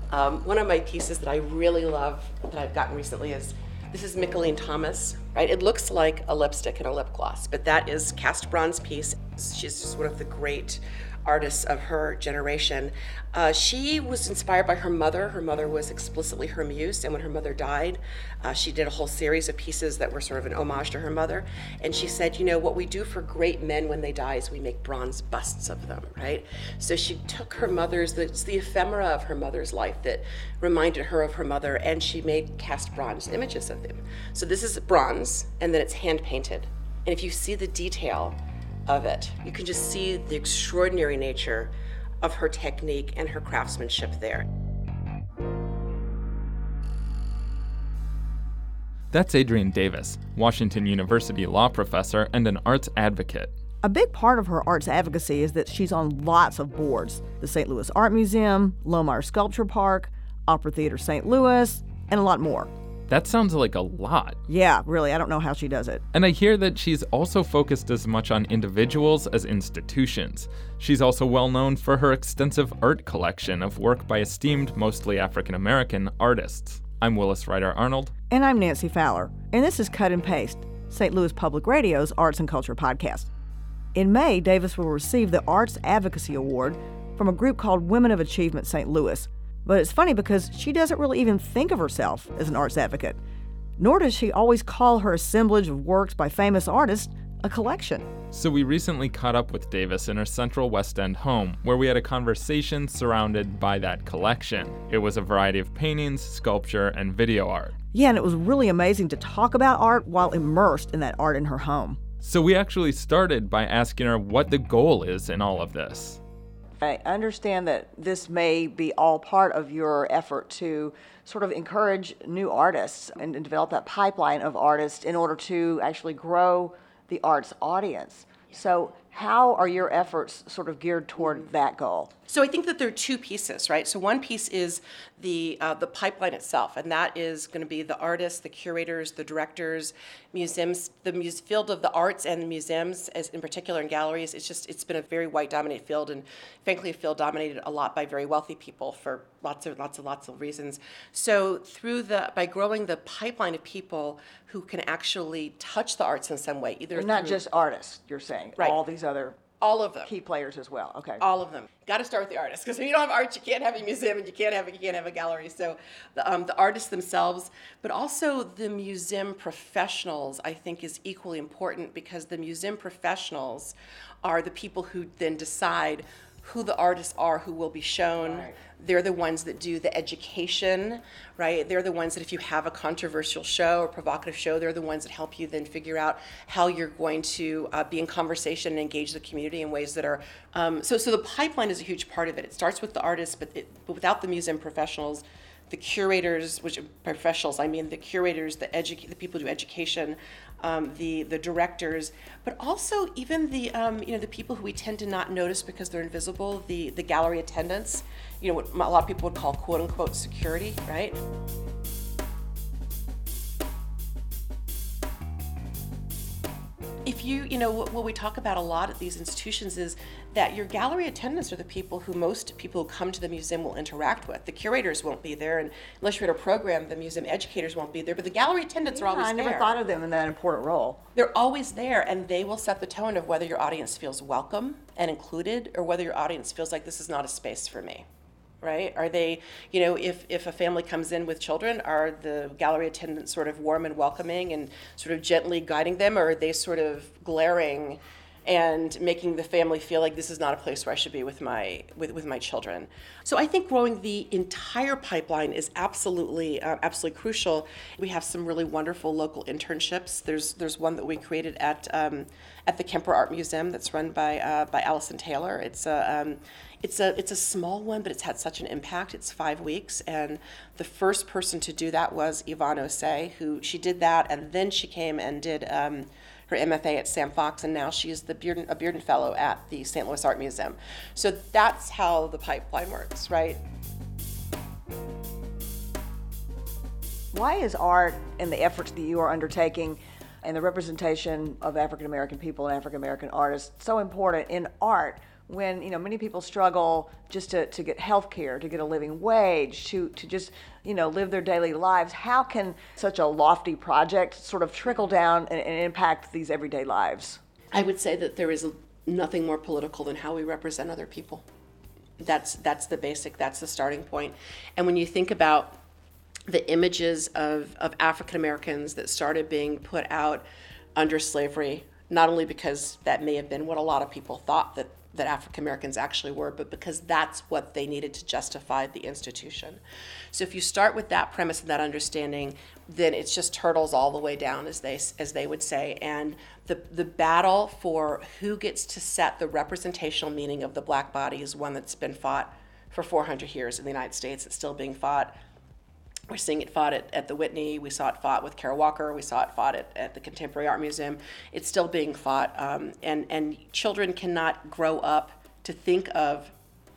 One of my pieces that I really love that I've gotten recently is, this is Mickalene Thomas, right? It looks like a lipstick and a lip gloss, but that is cast bronze piece. She's just one of the great artists of her generation. She was inspired by her mother. Her mother was explicitly her muse, and when her mother died, she did a whole series of pieces that were sort of an homage to her mother. And she said, you know, what we do for great men when they die is we make bronze busts of them, right? So she took her mother's, it's the ephemera of her mother's life that reminded her of her mother, and she made cast bronze images of them. So this is bronze, and then it's hand painted. And if you see the detail of it, you can just see the extraordinary nature of her technique and her craftsmanship there. That's Adrienne Davis, Washington University law professor and an arts advocate. A big part of her arts advocacy is that she's on lots of boards: the St. Louis Art Museum, Lohmeyer Sculpture Park, Opera Theater St. Louis, and a lot more. That sounds like a lot. Yeah, really, I don't know how she does it. And I hear that she's also focused as much on individuals as institutions. She's also well known for her extensive art collection of work by esteemed, mostly African-American artists. I'm Willis Ryder Arnold. And I'm Nancy Fowler. And this is Cut and Paste, St. Louis Public Radio's arts and culture podcast. In May, Davis will receive the Arts Advocacy Award from a group called Women of Achievement St. Louis. But it's funny because she doesn't really even think of herself as an arts advocate, nor does she always call her assemblage of works by famous artists a collection. So we recently caught up with Davis in her Central West End home, where we had a conversation surrounded by that collection. It was a variety of paintings, sculpture, and video art. Yeah, and it was really amazing to talk about art while immersed in that art in her home. So we actually started by asking her what the goal is in all of this. I understand that this may be all part of your effort to sort of encourage new artists and develop that pipeline of artists in order to actually grow the arts audience. So how are your efforts sort of geared toward that goal? So I think that there are two pieces, right? So one piece is the pipeline itself, and that is going to be the artists, the curators, the directors, museums, the field of the arts and museums, as in particular in galleries. It's been a very white-dominated field, and frankly, a field dominated a lot by very wealthy people for lots of reasons. So by growing the pipeline of people who can actually touch the arts in some way, either not just artists, you're saying, right. All these other all of them. Key players as well. Okay. All of them. Got to start with the artists, because if you don't have art, you can't have a museum, and you can't have a gallery. So the artists themselves, but also the museum professionals, I think, is equally important, because the museum professionals are the people who then decide who the artists are who will be shown. Right. They're the ones that do the education, right? They're the ones that if you have a controversial show or provocative show, they're the ones that help you then figure out how you're going to be in conversation and engage the community in ways that are, so the pipeline is a huge part of it. It starts with the artists, but without the museum professionals, the curators, which professionals, I mean the curators, the people who do education, the directors, but also even the the people who we tend to not notice because they're invisible, the gallery attendants, what a lot of people would call quote unquote security, right? If what we talk about a lot at these institutions is that your gallery attendants are the people who most people who come to the museum will interact with. The curators won't be there, and unless you're at a program, the museum educators won't be there, but the gallery attendants are always there. I never thought of them in that important role. They're always there, and they will set the tone of whether your audience feels welcome and included, or whether your audience feels like this is not a space for me. Right? Are they, if a family comes in with children, are the gallery attendants sort of warm and welcoming and sort of gently guiding them, or are they sort of glaring and making the family feel like this is not a place where I should be with my children? So I think growing the entire pipeline is absolutely crucial. We have some really wonderful local internships. There's one that we created at the Kemper Art Museum that's run by Allison Taylor. It's a small one, but it's had such an impact. It's 5 weeks, and the first person to do that was Yvonne Osei, who she did that, and then she came and did her MFA at Sam Fox, and now she is a Bearden Fellow at the St. Louis Art Museum. So that's how the pipeline works, right? Why is art and the efforts that you are undertaking and the representation of African American people and African American artists so important in art when, many people struggle just to get health care, to get a living wage, to just, live their daily lives. How can such a lofty project sort of trickle down and impact these everyday lives? I would say that there is nothing more political than how we represent other people. That's the basic, that's the starting point. And when you think about the images of African Americans that started being put out under slavery, not only because that may have been what a lot of people thought that African Americans actually were, but because that's what they needed to justify the institution. So if you start with that premise and that understanding, then it's just turtles all the way down, as they would say. And the battle for who gets to set the representational meaning of the black body is one that's been fought for 400 years in the United States. It's still being fought. We're seeing it fought at the Whitney. We saw it fought with Kara Walker. We saw it fought at the Contemporary Art Museum. It's still being fought. And children cannot grow up to think of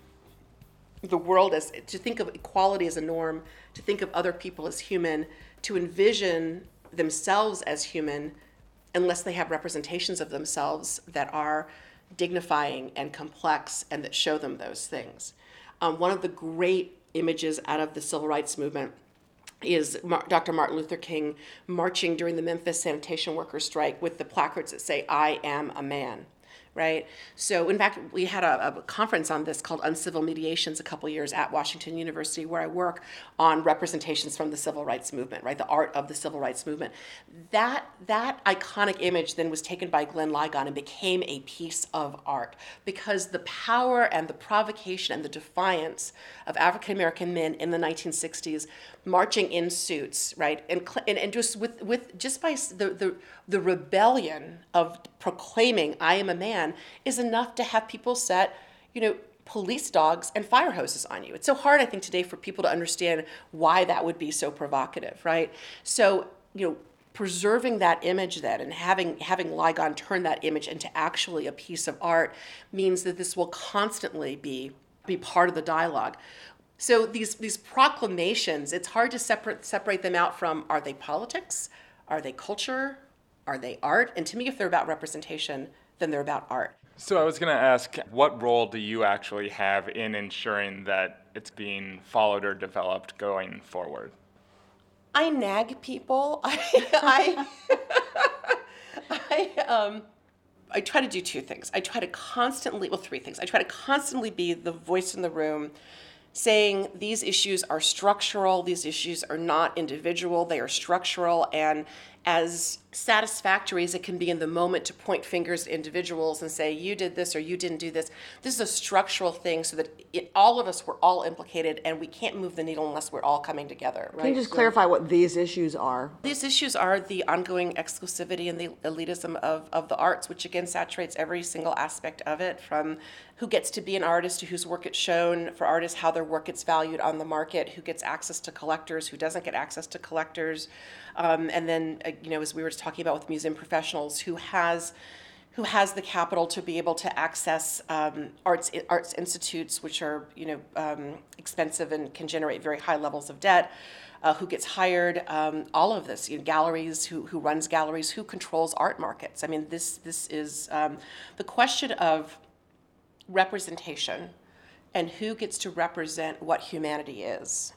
the world to think of equality as a norm, to think of other people as human, to envision themselves as human, unless they have representations of themselves that are dignifying and complex and that show them those things. One of the great images out of the civil rights movement is Dr. Martin Luther King marching during the Memphis sanitation workers strike with the placards that say, "I am a man." Right? So in fact, we had a conference on this called Uncivil Mediations a couple years at Washington University, where I work on representations from the civil rights movement, right? The art of the civil rights movement. That iconic image then was taken by Glenn Ligon and became a piece of art, because the power and the provocation and the defiance of African American men in the 1960s marching in suits, right? And just with just by the rebellion of proclaiming "I am a man" is enough to have people set, police dogs and fire hoses on you. It's so hard, I think, today for people to understand why that would be so provocative, right? So, preserving that image then and having Ligon turn that image into actually a piece of art means that this will constantly be part of the dialogue. So these proclamations, it's hard to separate them out from, are they politics? Are they culture? Are they art? And to me, if they're about representation, then they're about art. So I was going to ask, what role do you actually have in ensuring that it's being followed or developed going forward? I nag people. I try to do two things. I try to three things. I try to constantly be the voice in the room, saying these issues are structural, these issues are not individual, they are structural, and as satisfactory as it can be in the moment to point fingers at individuals and say, you did this or you didn't do this, this is a structural thing so that all of us were all implicated, and we can't move the needle unless we're all coming together. Right? Can you just clarify what these issues are? These issues are the ongoing exclusivity and the elitism of the arts, which again saturates every single aspect of it, from who gets to be an artist to whose work it's shown, for artists, how their work gets valued on the market, who gets access to collectors, who doesn't get access to collectors, and then, as we were talking about with museum professionals, who has the capital to be able to access arts institutes, which are expensive and can generate very high levels of debt, who gets hired, all of this, galleries, who runs galleries, who controls art markets. I mean, this is the question of representation and who gets to represent what humanity is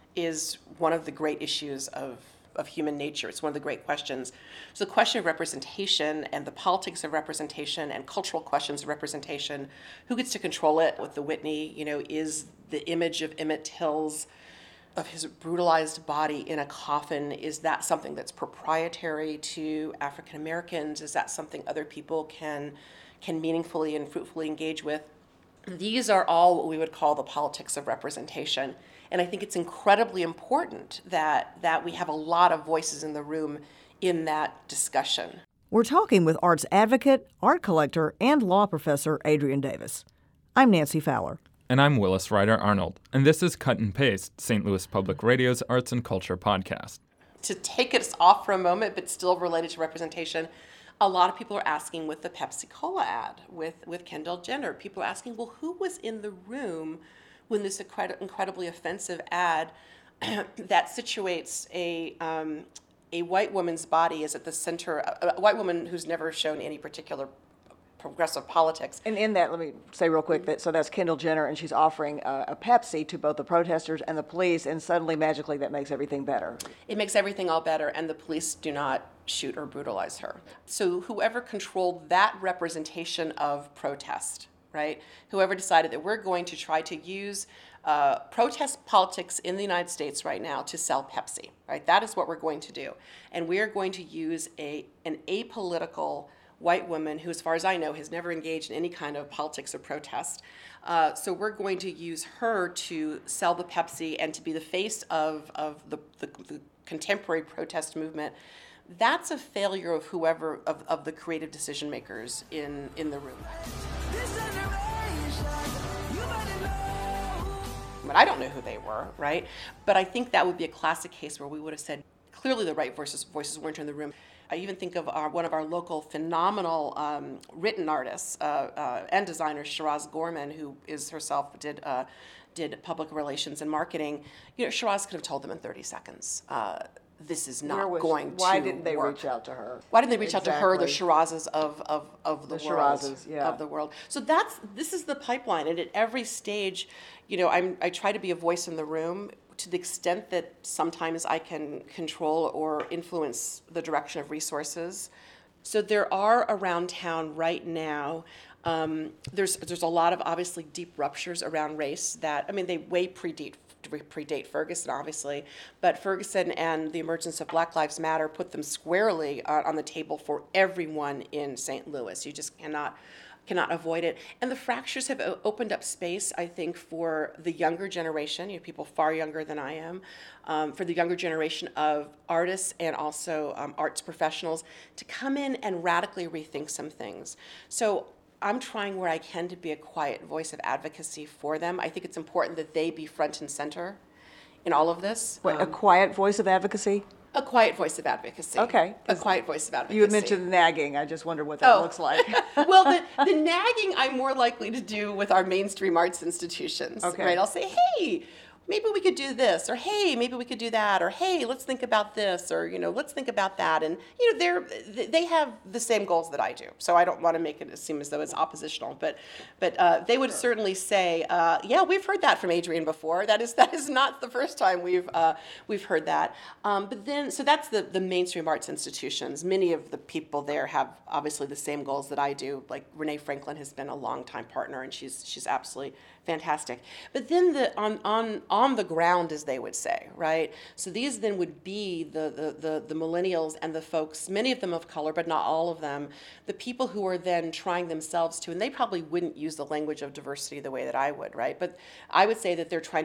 one of the great issues of human nature. It's one of the great questions. So the question of representation and the politics of representation and cultural questions of representation, who gets to control it? With the Whitney, is the image of Emmett Till's, of his brutalized body in a coffin, is that something that's proprietary to African Americans? Is that something other people can meaningfully and fruitfully engage with? These are all what we would call the politics of representation. And I think it's incredibly important that we have a lot of voices in the room in that discussion. We're talking with arts advocate, art collector, and law professor Adrienne Davis. I'm Nancy Fowler. And I'm Willis Ryder Arnold. And this is Cut and Paste, St. Louis Public Radio's arts and culture podcast. To take us off for a moment, but still related to representation, a lot of people are asking with the Pepsi Cola ad with Kendall Jenner. People are asking, well, who was in the room when this incredibly offensive ad that situates a white woman's body is at the center, a white woman who's never shown any particular progressive politics. And in that, let me say real quick that so that's Kendall Jenner, and she's offering a Pepsi to both the protesters and the police, and suddenly magically that makes everything better. It makes everything all better, and the police do not shoot or brutalize her. So whoever controlled that representation of protest, right? Whoever decided that we're going to try to use protest politics in the United States right now to sell Pepsi, right? That is what we're going to do. And we are going to use an apolitical white woman who, as far as I know, has never engaged in any kind of politics or protest. So we're going to use her to sell the Pepsi and to be the face of the contemporary protest movement. That's a failure of whoever, of the creative decision makers in the room. But I don't know who they were, right? But I think that would be a classic case where we would have said, clearly the right voices weren't in the room. I even think of one of our local phenomenal written artists and designers, Shiraz Gorman, who is herself did public relations and marketing. You know, Shiraz could have told them in 30 seconds. This is not going to work. Why didn't they reach out to her? Why didn't they reach out to her, the Shirazes of the world, Shirazes, yeah. of the world? So this is the pipeline, and at every stage, you know, I try to be a voice in the room to the extent that sometimes I can control or influence the direction of resources. So there are around town right now. There's a lot of obviously deep ruptures around race that, I mean, they way predate Ferguson, obviously, but Ferguson and the emergence of Black Lives Matter put them squarely on the table for everyone in St. Louis. You just cannot avoid it. And the fractures have opened up space, I think, for the younger generation, you know, people far younger than I am, for the younger generation of artists and also arts professionals to come in and radically rethink some things. So I'm trying where I can to be a quiet voice of advocacy for them. I think it's important that they be front and center in all of this. Wait, a quiet voice of advocacy? A quiet voice of advocacy. Okay. A quiet voice of advocacy. You had mentioned nagging. I just wonder what that looks like. Well, the nagging I'm more likely to do with our mainstream arts institutions. Okay. Right? I'll say, hey, maybe we could do this, or hey, maybe we could do that, or hey, let's think about this, or you know, let's think about that. And you know, they have the same goals that I do, so I don't want to make it seem as though it's oppositional. But they would certainly say, yeah, we've heard that from Adrienne before. That is not the first time we've heard that. But then, so that's the mainstream arts institutions. Many of the people there have obviously the same goals that I do. Like Renee Franklin has been a longtime partner, and she's absolutely fantastic. But then on the ground, as they would say, right? So these then would be the millennials and the folks, many of them of color, but not all of them, the people who are then trying themselves to, and they probably wouldn't use the language of diversity the way that I would, right? But I would say that they're trying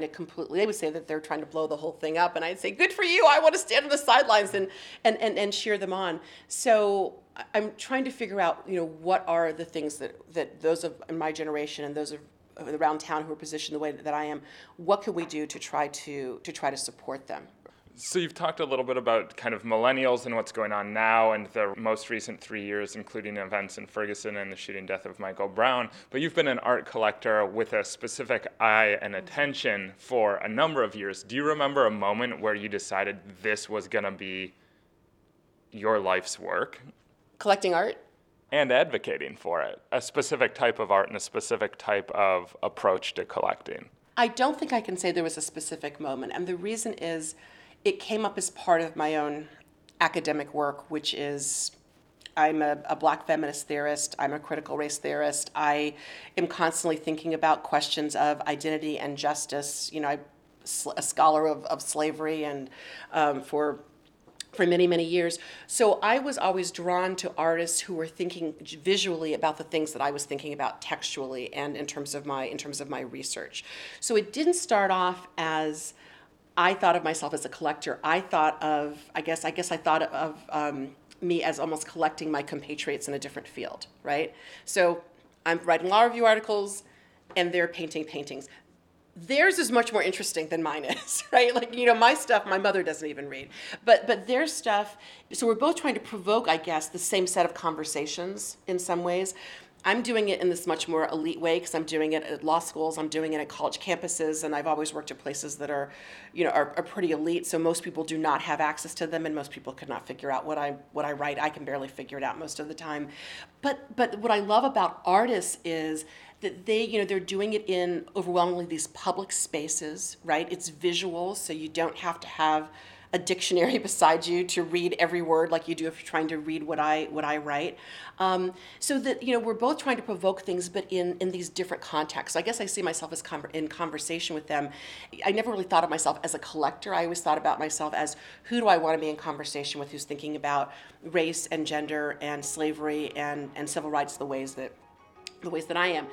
to blow the whole thing up, and I'd say, good for you, I want to stand on the sidelines and cheer them on. So I'm trying to figure out, you know, what are the things that those of in my generation and those of around town who are positioned the way that I am, what can we do to try to support them? So you've talked a little bit about kind of millennials and what's going on now and the most recent 3 years, including events in Ferguson and the shooting death of Michael Brown, but you've been an art collector with a specific eye and attention for a number of years. Do you remember a moment where you decided this was going to be your life's work? Collecting art? And advocating for it, a specific type of art and a specific type of approach to collecting. I don't think I can say there was a specific moment, and the reason is it came up as part of my own academic work, which is I'm a Black feminist theorist, I'm a critical race theorist, I am constantly thinking about questions of identity and justice. You know, I'm a scholar of slavery and for many, many years. So I was always drawn to artists who were thinking visually about the things that I was thinking about textually and in terms of my research. So it didn't start off as I thought of myself as a collector. I thought of, I guess I thought of me as almost collecting my compatriots in a different field, right? So I'm writing law review articles and they're painting paintings. Theirs is much more interesting than mine is, right? Like, you know, my stuff, my mother doesn't even read. But their stuff, so we're both trying to provoke, I guess, the same set of conversations in some ways. I'm doing it in this much more elite way because I'm doing it at law schools, I'm doing it at college campuses, and I've always worked at places that are pretty elite. So most people do not have access to them, and most people could not figure out what I write. I can barely figure it out most of the time. But what I love about artists is that they're doing it in overwhelmingly these public spaces, right? It's visual, so you don't have to have a dictionary beside you to read every word like you do if you're trying to read what I write. So that, we're both trying to provoke things, but in these different contexts. So I guess I see myself as in conversation with them. I never really thought of myself as a collector. I always thought about myself as who do I want to be in conversation with who's thinking about race and gender and slavery and civil rights the ways that I am.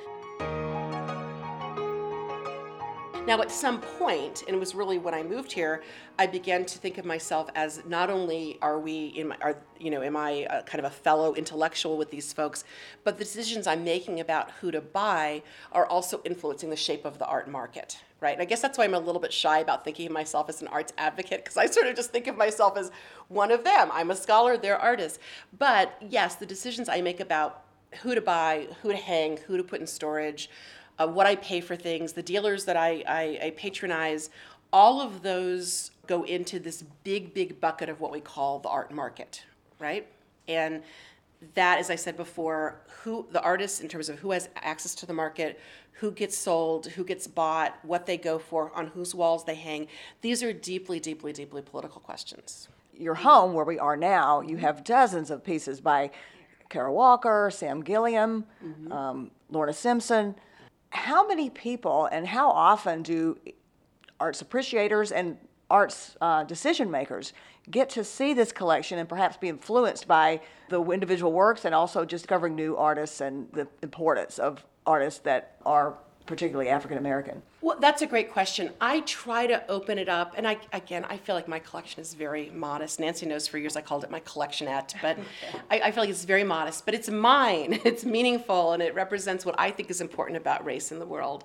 Now, at some point, and it was really when I moved here, I began to think of myself as not only am I kind of a fellow intellectual with these folks, but the decisions I'm making about who to buy are also influencing the shape of the art market, right? And I guess that's why I'm a little bit shy about thinking of myself as an arts advocate, because I sort of just think of myself as one of them. I'm a scholar, they're artists. But yes, the decisions I make about who to buy, who to hang, who to put in storage, what I pay for things, the dealers that I patronize, all of those go into this big bucket of what we call the art market, right? And that, as I said before, who the artists, in terms of who has access to the market, who gets sold, who gets bought, what they go for, on whose walls they hang, these are deeply political questions. Your home, where we are now, you have dozens of pieces by Kara Walker, Sam Gilliam, Lorna Simpson. How many people and how often do arts appreciators and arts decision makers get to see this collection and perhaps be influenced by the individual works and also just discovering new artists and the importance of artists that are particularly African American? Well, that's a great question. I try to open it up, and I feel like my collection is very modest. Nancy knows for years I called it my collectionette, but I feel like it's very modest. But it's mine, it's meaningful, and it represents what I think is important about race in the world.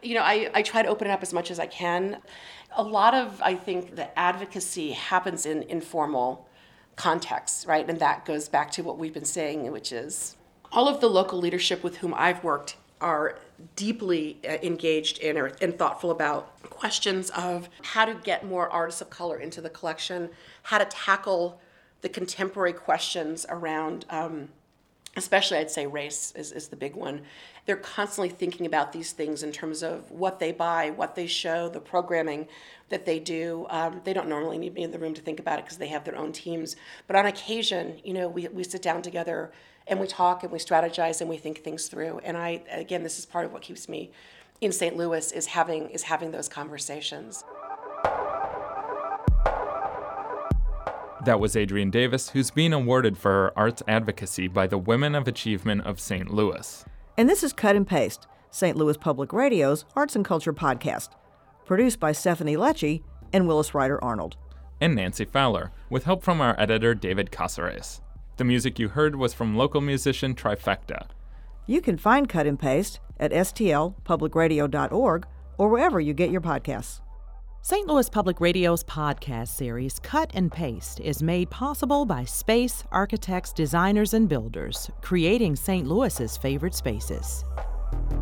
I try to open it up as much as I can. A lot of, I think, the advocacy happens in informal contexts, right? And that goes back to what we've been saying, which is all of the local leadership with whom I've worked are deeply engaged in and thoughtful about questions of how to get more artists of color into the collection, how to tackle the contemporary questions around, especially I'd say race is the big one. They're constantly thinking about these things in terms of what they buy, what they show, the programming that they do. They don't normally need me in the room to think about it because they have their own teams. But on occasion, we sit down together and we talk and we strategize and we think things through. And this is part of what keeps me in St. Louis is having those conversations. That was Adrienne Davis, who's being awarded for her arts advocacy by the Women of Achievement of St. Louis. And this is Cut and Paste, St. Louis Public Radio's arts and culture podcast, produced by Stephanie Lecce and Willis Ryder Arnold. And Nancy Fowler, with help from our editor David Casares. The music you heard was from local musician Trifecta. You can find Cut and Paste at stlpublicradio.org or wherever you get your podcasts. St. Louis Public Radio's podcast series, Cut and Paste, is made possible by Space, architects, designers, and builders, creating St. Louis's favorite spaces.